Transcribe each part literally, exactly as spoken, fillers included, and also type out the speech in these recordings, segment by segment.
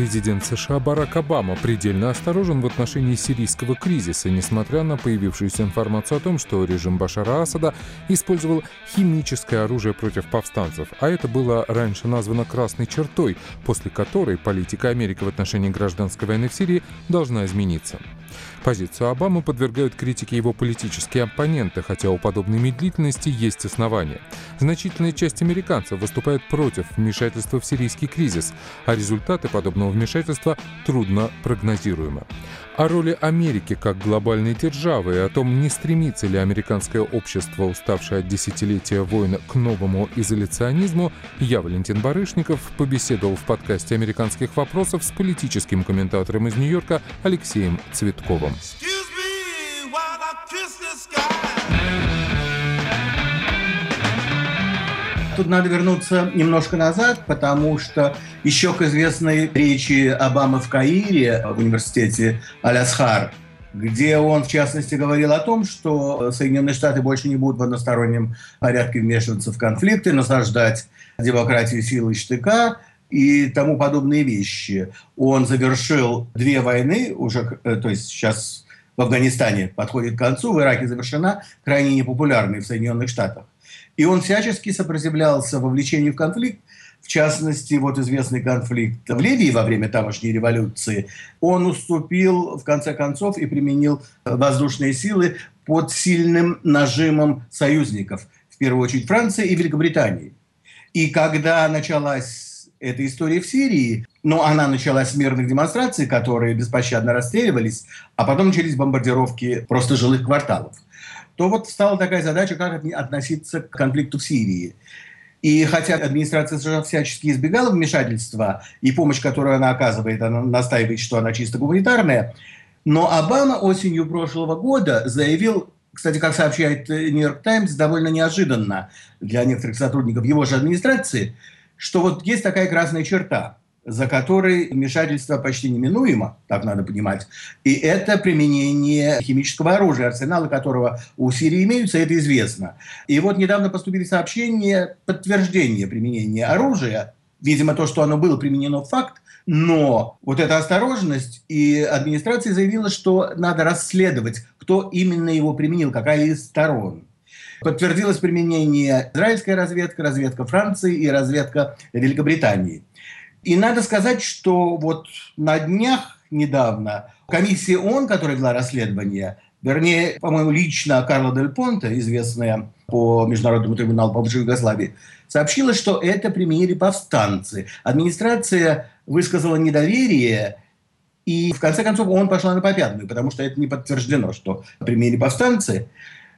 Президент США Барак Обама предельно осторожен в отношении сирийского кризиса, несмотря на появившуюся информацию о том, что режим Башара Асада использовал химическое оружие против повстанцев, а это было раньше названо «красной чертой», после которой политика Америки в отношении гражданской войны в Сирии должна измениться. Позицию Обамы подвергают критике его политические оппоненты, хотя у подобной медлительности есть основания. Значительная часть американцев выступает против вмешательства в сирийский кризис, а результаты подобного вмешательства трудно прогнозируемы. О роли Америки как глобальной державы и о том, не стремится ли американское общество, уставшее от десятилетия войн, к новому изоляционизму, я, Валентин Барышников, побеседовал в подкасте «Американских вопросов» с политическим комментатором из Нью-Йорка Алексеем Цветковым. Тут надо вернуться немножко назад, потому что еще к известной речи Обамы в Каире, в университете Аль-Азхар, где он, в частности, говорил о том, что Соединенные Штаты больше не будут в одностороннем порядке вмешиваться в конфликты, насаждать демократию силой штыка и тому подобные вещи. Он завершил две войны, уже, то есть сейчас в Афганистане подходит к концу, в Ираке завершена, крайне непопулярной в Соединенных Штатах. И он всячески сопротивлялся вовлечению в конфликт, в частности, вот известный конфликт в Ливии во время тамошней революции. Он уступил, в конце концов, и применил воздушные силы под сильным нажимом союзников, в первую очередь Франции и Великобритании. И когда началась эта история в Сирии, но она началась с мирных демонстраций, которые беспощадно расстреливались, а потом начались бомбардировки просто жилых кварталов, то вот встала такая задача, как относиться к конфликту в Сирии. И хотя администрация США всячески избегала вмешательства, и помощь, которую она оказывает, она настаивает, что она чисто гуманитарная, но Обама осенью прошлого года заявил, кстати, как сообщает «Нью-Йорк Таймс», довольно неожиданно для некоторых сотрудников его же администрации, что вот есть такая красная черта, за которой вмешательство почти неминуемо, так надо понимать, и это применение химического оружия, арсеналы которого у Сирии имеются, это известно. И вот недавно поступили сообщения, подтверждение применения оружия, видимо, то, что оно было применено, факт, но вот эта осторожность, и администрация заявила, что надо расследовать, кто именно его применил, какая из сторон. Подтвердилось применение израильская разведка, разведка Франции и разведка Великобритании. И надо сказать, что вот на днях недавно комиссия ООН, которая вела расследование, вернее, по-моему, лично Карла Дель Понте, известная по Международному трибуналу по бывшей Югославии, сообщила, что это применили повстанцы. Администрация высказала недоверие, и в конце концов ООН пошла на попятную, потому что это не подтверждено, что применили повстанцы.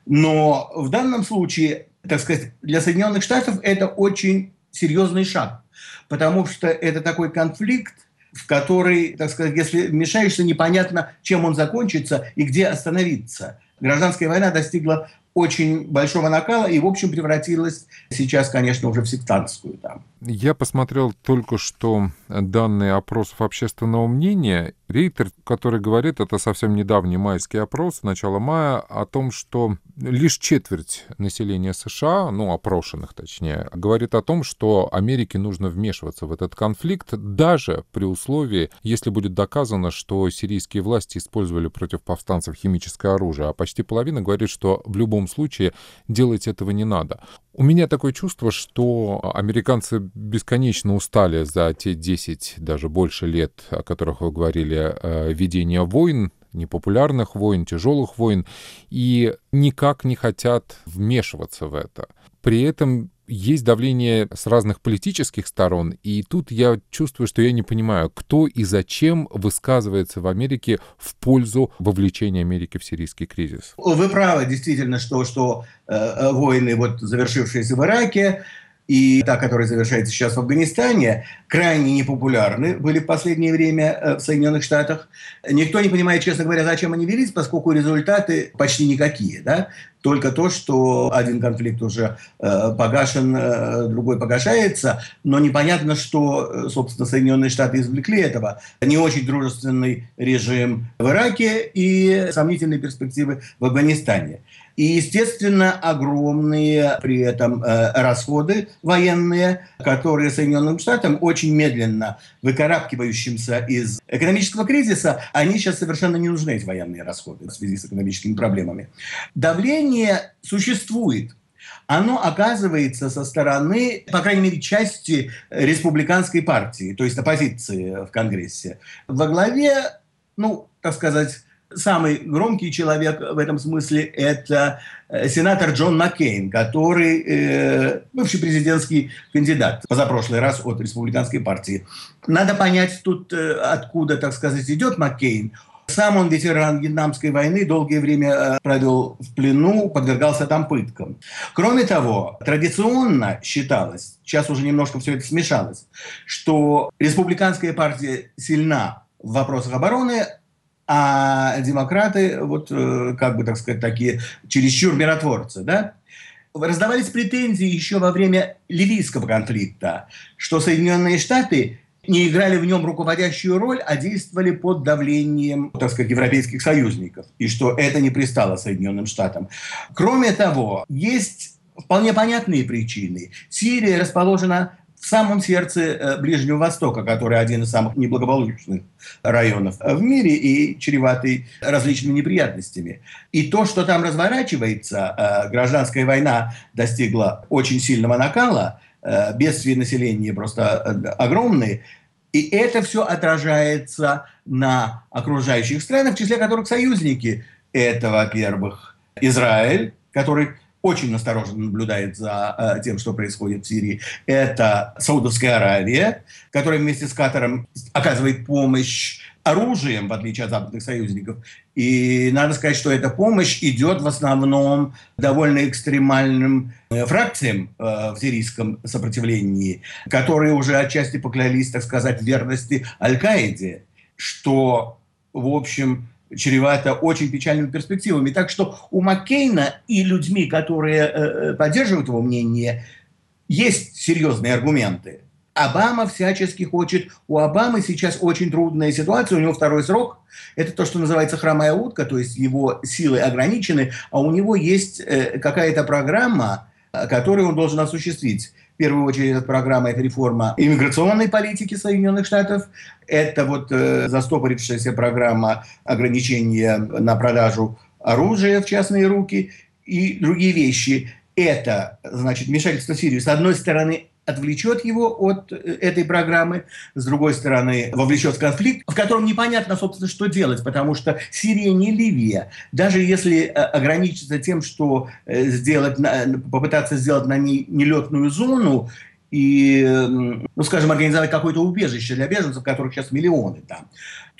Но в данном случае, так сказать, для Соединенных Штатов это очень серьезный шаг. Потому что это такой конфликт, в который, так сказать, если вмешаешься, непонятно, чем он закончится и где остановиться. Гражданская война достигла очень большого накала и, в общем, превратилась сейчас, конечно, уже в сектантскую там. Я посмотрел только что данные опросов общественного мнения. Рейтер, который говорит, это совсем недавний майский опрос, начала мая, о том, что лишь четверть населения США, ну, опрошенных точнее, говорит о том, что Америке нужно вмешиваться в этот конфликт, даже при условии, если будет доказано, что сирийские власти использовали против повстанцев химическое оружие, а почти половина говорит, что в любом случае делать этого не надо. У меня такое чувство, что американцы бесконечно устали за те десять, даже больше лет, о которых вы говорили, ведения войн, непопулярных войн, тяжелых войн, и никак не хотят вмешиваться в это. При этом есть давление с разных политических сторон, и тут я чувствую, что я не понимаю, кто и зачем высказывается в Америке в пользу вовлечения Америки в сирийский кризис. Вы правы, действительно, что, что э, войны, вот, завершившиеся в Ираке, и та, которая завершается сейчас в Афганистане, крайне непопулярны были в последнее время в Соединенных Штатах. Никто не понимает, честно говоря, зачем они велись, поскольку результаты почти никакие. Да? Только то, что один конфликт уже э, погашен, э, другой погашается, но непонятно, что, собственно, Соединенные Штаты извлекли этого. Не очень дружественный режим в Ираке и сомнительные перспективы в Афганистане. И, естественно, огромные при этом э, расходы военные, которые Соединенным Штатам очень медленно выкарабкивающимся из экономического кризиса, они сейчас совершенно не нужны, эти военные расходы, в связи с экономическими проблемами. Давление существует. Оно оказывается со стороны, по крайней мере, части республиканской партии, то есть оппозиции в Конгрессе. Во главе, ну, так сказать, самый громкий человек в этом смысле – это сенатор Джон Маккейн, который э, бывший президентский кандидат позапрошлый раз от республиканской партии. Надо понять тут, э, откуда, так сказать, идет Маккейн. Сам он ветеран Вьетнамской войны, долгое время провел в плену, подвергался там пыткам. Кроме того, традиционно считалось, сейчас уже немножко все это смешалось, что республиканская партия сильна в вопросах обороны, а демократы, вот, как бы, так сказать, такие чересчур миротворцы, да? Раздавались претензии еще во время ливийского конфликта, что Соединенные Штаты не играли в нем руководящую роль, а действовали под давлением, так сказать, европейских союзников, и что это не пристало Соединенным Штатам. Кроме того, есть вполне понятные причины. Сирия расположена в самом сердце Ближнего Востока, который один из самых неблагополучных районов в мире и чреватый различными неприятностями. И то, что там разворачивается, гражданская война достигла очень сильного накала, бедствия населения просто огромные, и это все отражается на окружающих странах, в числе которых союзники. Это, во-первых, Израиль, который очень осторожно наблюдает за э, тем, что происходит в Сирии. Это Саудовская Аравия, которая вместе с Катаром оказывает помощь оружием, в отличие от западных союзников. И надо сказать, что эта помощь идет в основном довольно экстремальным э, фракциям э, в сирийском сопротивлении, которые уже отчасти поклялись, так сказать, в верности Аль-Каиде, что, в общем, чревато очень печальными перспективами. Так что у Маккейна и людьми, которые э, поддерживают его мнение, есть серьезные аргументы. Обама всячески хочет... У Обамы сейчас очень трудная ситуация, у него второй срок. Это то, что называется хромая утка, то есть его силы ограничены, а у него есть э, какая-то программа, которую он должен осуществить. В первую очередь, эта программа – это реформа иммиграционной политики Соединенных Штатов. Это вот э, застопорившаяся программа ограничения на продажу оружия в частные руки и другие вещи. Это, значит, вмешательство в Сирию, с одной стороны, отвлечет его от этой программы, с другой стороны, вовлечет в конфликт, в котором непонятно, собственно, что делать, потому что Сирия не Ливия. Даже если ограничиться тем, что сделать, попытаться сделать на ней нелетную зону и, ну, скажем, организовать какое-то убежище для беженцев, которых сейчас миллионы там,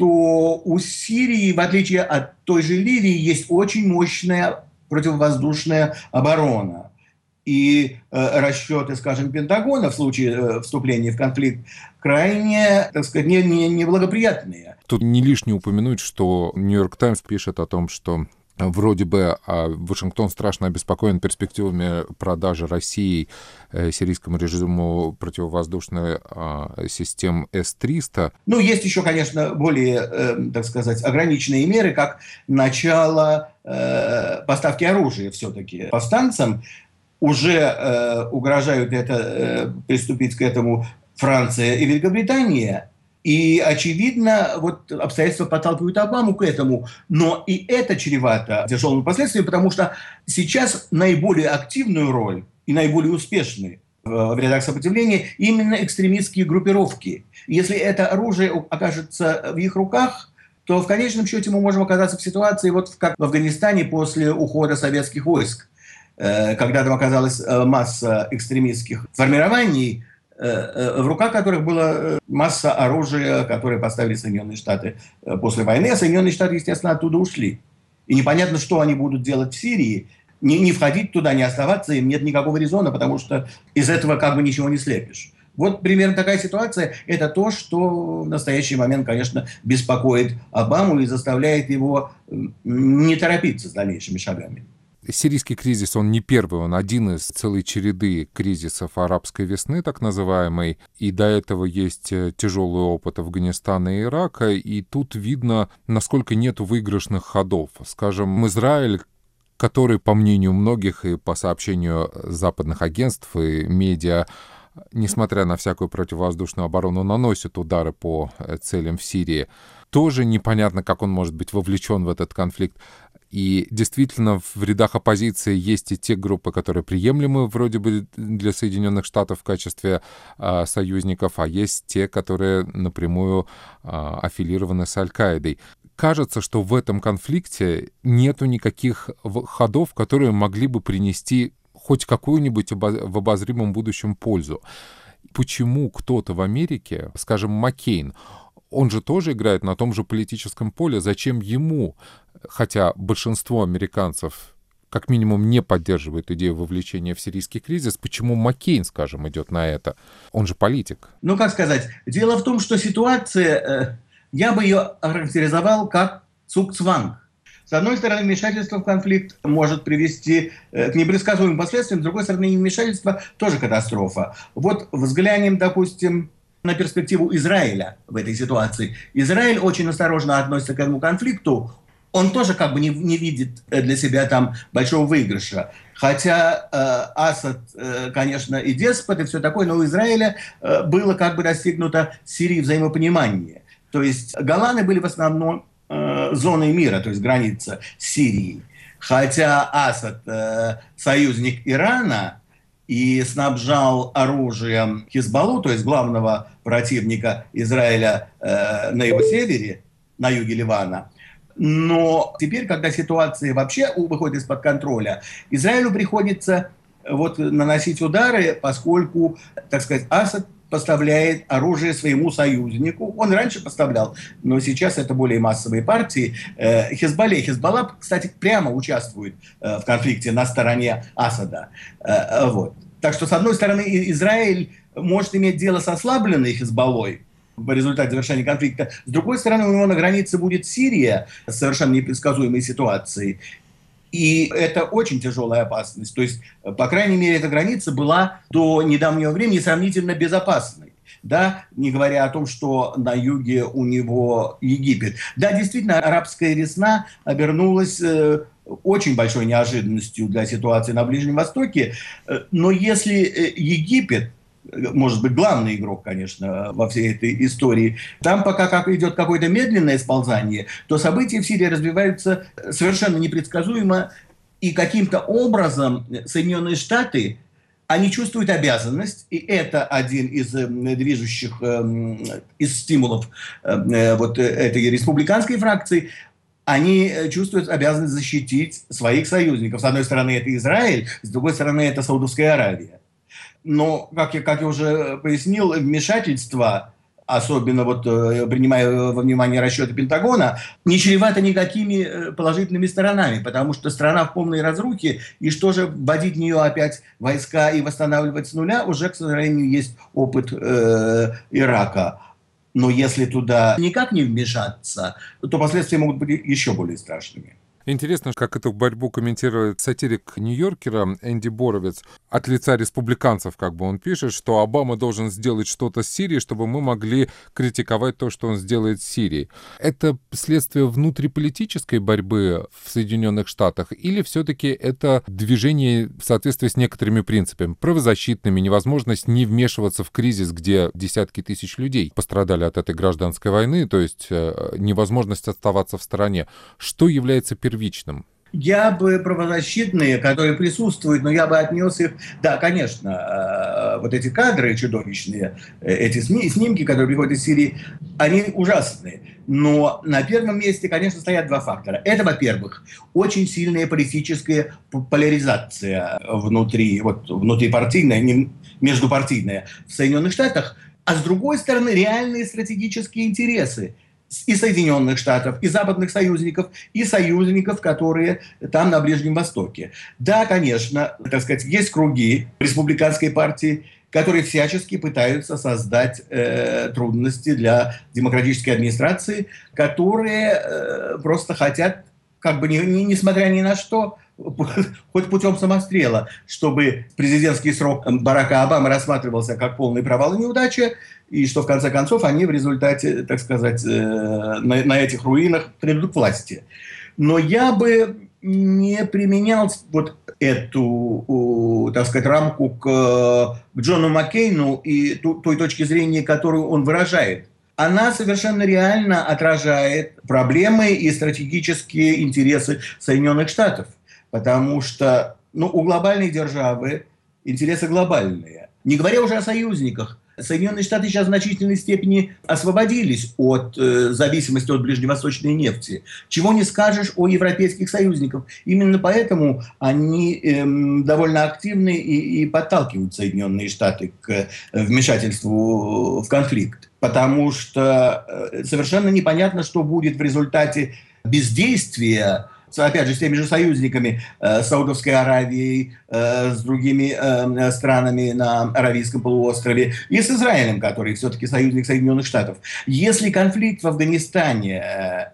то у Сирии, в отличие от той же Ливии, есть очень мощная противовоздушная оборона. И э, расчеты, скажем, Пентагона в случае э, вступления в конфликт крайне, так сказать, не, не, неблагоприятные. Тут не лишне упомянуть, что «Нью-Йорк Таймс» пишет о том, что вроде бы Вашингтон страшно обеспокоен перспективами продажи России э, сирийскому режиму противовоздушных э, систем эс триста. Ну, есть еще, конечно, более, э, так сказать, ограниченные меры, как начало э, поставки оружия все-таки повстанцам. Уже э, угрожают это, э, приступить к этому Франция и Великобритания. И, очевидно, вот обстоятельства подталкивают Обаму к этому. Но и это чревато тяжелыми последствиями, потому что сейчас наиболее активную роль и наиболее успешные в рядах сопротивления именно экстремистские группировки. Если это оружие окажется в их руках, то в конечном счете мы можем оказаться в ситуации, вот как в Афганистане после ухода советских войск, когда там оказалась масса экстремистских формирований, в руках которых была масса оружия, которое поставили Соединенные Штаты после войны, а Соединенные Штаты, естественно, оттуда ушли. И непонятно, что они будут делать в Сирии. Не, не входить туда, не оставаться, им нет никакого резона, потому что из этого как бы ничего не слепишь. Вот примерно такая ситуация. Это то, что в настоящий момент, конечно, беспокоит Обаму и заставляет его не торопиться с дальнейшими шагами. Сирийский кризис, он не первый, он один из целой череды кризисов арабской весны, так называемой. И до этого есть тяжелый опыт Афганистана и Ирака. И тут видно, насколько нет выигрышных ходов. Скажем, Израиль, который, по мнению многих и по сообщению западных агентств и медиа, несмотря на всякую противовоздушную оборону, наносит удары по целям в Сирии. Тоже непонятно, как он может быть вовлечен в этот конфликт. И действительно, в рядах оппозиции есть и те группы, которые приемлемы вроде бы для Соединенных Штатов в качестве а, союзников, а есть те, которые напрямую а, аффилированы с Аль-Каидой. Кажется, что в этом конфликте нету никаких ходов, которые могли бы принести хоть какую-нибудь в обозримом будущем пользу. Почему кто-то в Америке, скажем, Маккейн, он же тоже играет на том же политическом поле, зачем ему, хотя большинство американцев как минимум не поддерживает идею вовлечения в сирийский кризис, почему Маккейн, скажем, идет на это? Он же политик. Ну, как сказать, дело в том, что ситуация, я бы ее охарактеризовал как цугцванг. С одной стороны, вмешательство в конфликт может привести к непредсказуемым последствиям, с другой стороны, вмешательство тоже катастрофа. Вот взглянем, допустим, на перспективу Израиля в этой ситуации. Израиль очень осторожно относится к этому конфликту. Он тоже как бы не, не видит для себя там большого выигрыша. Хотя э, Асад, э, конечно, и деспот, и все такое, но у Израиля э, было как бы достигнуто с Сирией взаимопонимание. То есть Голаны были в основном э, зоной мира, то есть граница с Сирией. Хотя Асад э, союзник Ирана и снабжал оружием Хизбаллу, то есть главного противника Израиля э, на его севере, на юге Ливана. Но теперь, когда ситуация вообще выходит из-под контроля, Израилю приходится вот наносить удары, поскольку, так сказать, Асад поставляет оружие своему союзнику. Он раньше поставлял, но сейчас это более массовые партии. Э, Хизбалле. Хизбалла, кстати, прямо участвует э, в конфликте на стороне Асада. Э, вот. Так что, с одной стороны, Израиль может иметь дело с ослабленной Хизбаллой в результате завершения конфликта. С другой стороны, у него на границе будет Сирия с совершенно непредсказуемой ситуацией. И это очень тяжелая опасность. То есть, по крайней мере, эта граница была до недавнего времени сравнительно безопасной. Да, не говоря о том, что на юге у него Египет. Да, действительно, арабская весна обернулась э, очень большой неожиданностью для ситуации на Ближнем Востоке. Но если Египет, может быть, главный игрок, конечно, во всей этой истории, там пока как идет какое-то медленное сползание, то события в Сирии развиваются совершенно непредсказуемо, и каким-то образом Соединенные Штаты, они чувствуют обязанность, и это один из движущих, из стимулов вот этой республиканской фракции, они чувствуют обязанность защитить своих союзников. С одной стороны, это Израиль, с другой стороны, это Саудовская Аравия. Но, как я, как я уже пояснил, вмешательство, особенно вот, принимая во внимание расчеты Пентагона, не чревато никакими положительными сторонами, потому что страна в полной разрухе, и что же вводить в нее опять войска и восстанавливать с нуля, уже, к сожалению, есть опыт э, Ирака. Но если туда никак не вмешаться, то последствия могут быть еще более страшными. Интересно, как эту борьбу комментирует сатирик Нью-Йоркера Энди Боровец. От лица республиканцев, как бы он пишет, что Обама должен сделать что-то с Сирией, чтобы мы могли критиковать то, что он сделает с Сирией. Это следствие внутриполитической борьбы в Соединенных Штатах или все-таки это движение в соответствии с некоторыми принципами, правозащитными, невозможность не вмешиваться в кризис, где десятки тысяч людей пострадали от этой гражданской войны, то есть невозможность оставаться в стороне. Что является первичным? Я бы правозащитные, которые присутствуют, но я бы отнес их... Да, конечно, вот эти кадры чудовищные, эти снимки, которые приходят из Сирии, они ужасные. Но на первом месте, конечно, стоят два фактора. Это, во-первых, очень сильная политическая поляризация внутри, вот, внутрипартийная, междупартийная в Соединенных Штатах, а с другой стороны, реальные стратегические интересы и Соединенных Штатов, и западных союзников, и союзников, которые там на Ближнем Востоке. Да, конечно, так сказать, есть круги республиканской партии, которые всячески пытаются создать э, трудности для демократической администрации, которые э, просто хотят, как бы, не, не, несмотря ни на что, хоть путем самострела, чтобы президентский срок Барака Обамы рассматривался как полный провал и неудача, и что в конце концов они в результате, так сказать, на, на этих руинах придут к власти. Но я бы не применял вот эту, так сказать, рамку к, к Джону Маккейну и той точки зрения, которую он выражает. Она совершенно реально отражает проблемы и стратегические интересы Соединенных Штатов. Потому что ну, у глобальной державы интересы глобальные. Не говоря уже о союзниках. Соединенные Штаты сейчас в значительной степени освободились от э, зависимости от ближневосточной нефти. Чего не скажешь о европейских союзниках. Именно поэтому они э, довольно активны и, и подталкивают Соединенные Штаты к вмешательству в конфликт. Потому что э, совершенно непонятно, что будет в результате бездействия, опять же, с теми же союзниками, э, Саудовской Аравией, э, с другими э, странами на Аравийском полуострове и с Израилем, который все-таки союзник Соединенных Штатов. Если конфликт в Афганистане э,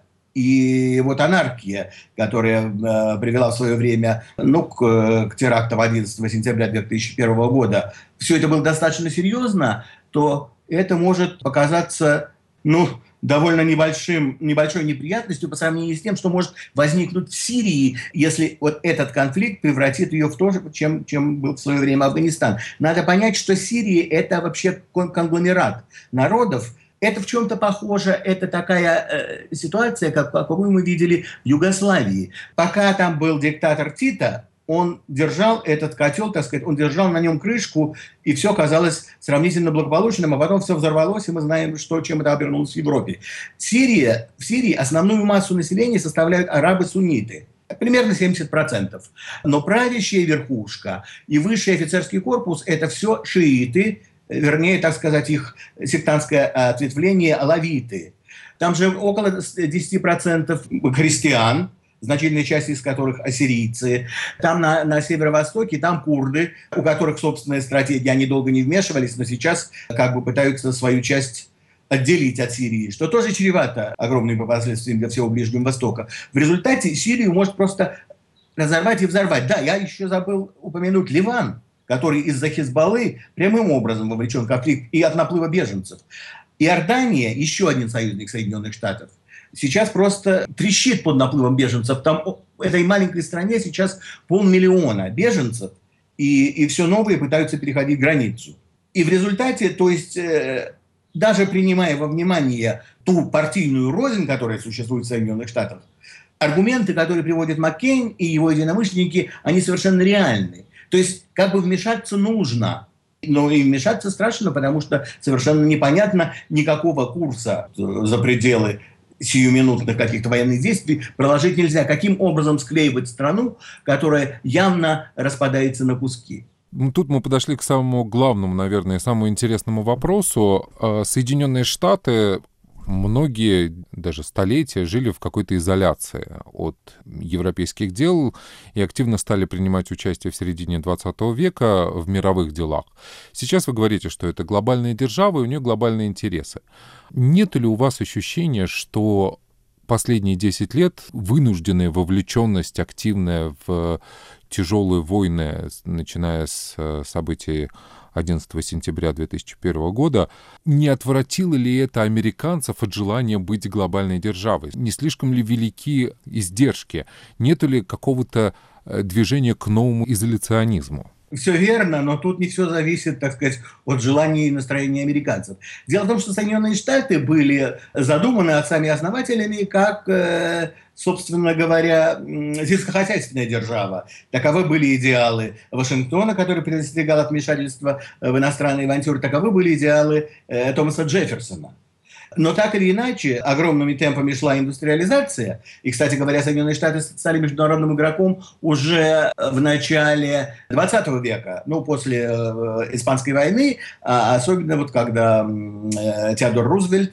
и вот анархия, которая э, привела в свое время ну, к, к терактам одиннадцатого сентября две тысячи первого года, все это было достаточно серьезно, то это может показаться, ну, довольно небольшим, небольшой неприятностью по сравнению с тем, что может возникнуть в Сирии, если вот этот конфликт превратит ее в то, чем, чем был в свое время Афганистан. Надо понять, что Сирия – это вообще конгломерат народов. Это в чем-то похоже, это такая э, ситуация, как, какую мы видели в Югославии. Пока там был диктатор Тита, он держал этот котел, так сказать, он держал на нем крышку, и все казалось сравнительно благополучным, а потом все взорвалось, и мы знаем, что, чем это обернулось в Европе. Сирия, в Сирии основную массу населения составляют арабы-сунниты. Примерно семьдесят процентов. Но правящая верхушка и высший офицерский корпус – это все шииты, вернее, так сказать, их сектантское ответвление – алавиты. Там же около десять процентов христиан, значительная часть из которых ассирийцы. Там на, на северо-востоке, там курды, у которых собственная стратегия, они долго не вмешивались, но сейчас как бы пытаются свою часть отделить от Сирии, что тоже чревато огромными последствиями для всего Ближнего Востока. В результате Сирию может просто разорвать и взорвать. Да, я еще забыл упомянуть Ливан, который из-за Хизбаллы прямым образом вовлечен в конфликт и от наплыва беженцев. Иордания, еще один союзник Соединенных Штатов, сейчас просто трещит под наплывом беженцев. Там в этой маленькой стране сейчас полмиллиона беженцев, и, и все новые пытаются переходить границу. И в результате, то есть, э, даже принимая во внимание ту партийную рознь, которая существует в Соединенных Штатах, аргументы, которые приводит Маккейн и его единомышленники, они совершенно реальны. То есть, как бы вмешаться нужно. Но и вмешаться страшно, потому что совершенно непонятно никакого курса за пределы сиюминутных каких-то военных действий проложить нельзя. Каким образом склеивать страну, которая явно распадается на куски? Ну, тут мы подошли к самому главному, наверное, самому интересному вопросу. Соединенные Штаты многие, даже столетия, жили в какой-то изоляции от европейских дел и активно стали принимать участие в середине двадцатого века в мировых делах. Сейчас вы говорите, что это глобальная держава, и у нее глобальные интересы. Нет ли у вас ощущения, что последние десять лет вынужденная вовлеченность активная в тяжелые войны, начиная с событий одиннадцатого сентября две тысячи первого года, не отвратило ли это американцев от желания быть глобальной державой? Не слишком ли велики издержки? Нет ли какого-то движения к новому изоляционизму? Все верно, но тут не все зависит, так сказать, от желаний и настроения американцев. Дело в том, что Соединенные Штаты были задуманы отцами-основателями как, собственно говоря, сельскохозяйственная держава. Таковы были идеалы Вашингтона, который предостерегал от вмешательства в иностранные авантюры. Таковы были идеалы Томаса Джефферсона. Но так или иначе, огромными темпами шла индустриализация. И, кстати говоря, Соединенные Штаты стали международным игроком уже в начале двадцатого века, ну, после э, Испанской войны, а особенно вот когда э, Теодор Рузвельт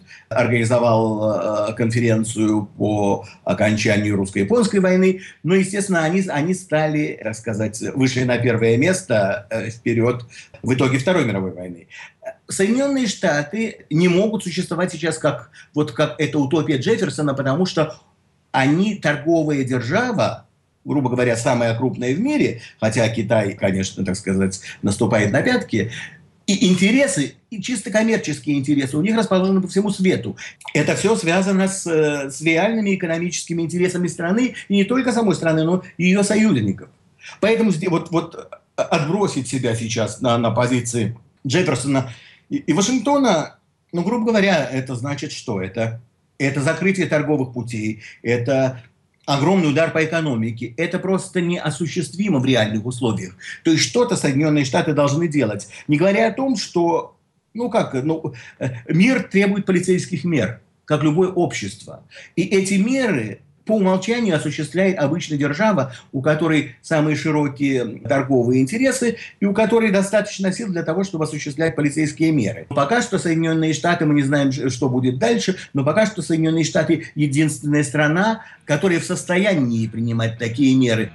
организовал э, конференцию по окончанию русско-японской войны. Ну, естественно, они, они стали, так сказать, вышли на первое место э, вперед в итоге Второй мировой войны. Соединенные Штаты не могут существовать сейчас как, вот как эта утопия Джефферсона, потому что они торговая держава, грубо говоря, самая крупная в мире, хотя Китай, конечно, так сказать, наступает на пятки, И интересы, и чисто коммерческие интересы у них расположены по всему свету. Это все связано с, с реальными экономическими интересами страны, и не только самой страны, но и ее союзников. Поэтому вот, вот отбросить себя сейчас на, на позиции Джефферсона и, и Вашингтона, ну, грубо говоря, это значит что? Это, это закрытие торговых путей, это огромный удар по экономике. Это просто неосуществимо в реальных условиях. То есть что-то Соединенные Штаты должны делать. Не говоря о том, что ну как, ну, мир требует полицейских мер, как любое общество. И эти меры по умолчанию осуществляет обычная держава, у которой самые широкие торговые интересы и у которой достаточно сил для того, чтобы осуществлять полицейские меры. Пока что Соединенные Штаты, мы не знаем, что будет дальше, но пока что Соединенные Штаты единственная страна, которая в состоянии принимать такие меры.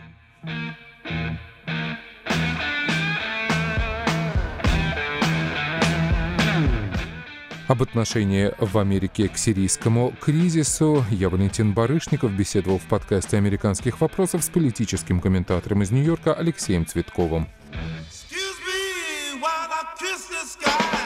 Об отношении в Америке к сирийскому кризису я, Валентин Барышников, беседовал в подкасте «Американских вопросов» с политическим комментатором из Нью-Йорка Алексеем Цветковым. Excuse me while I kiss the sky.